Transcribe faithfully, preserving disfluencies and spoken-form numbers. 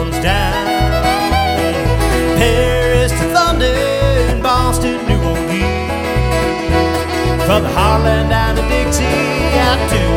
comes down. Paris to London, Boston, New Orleans, from the heartland down to Dixie, out to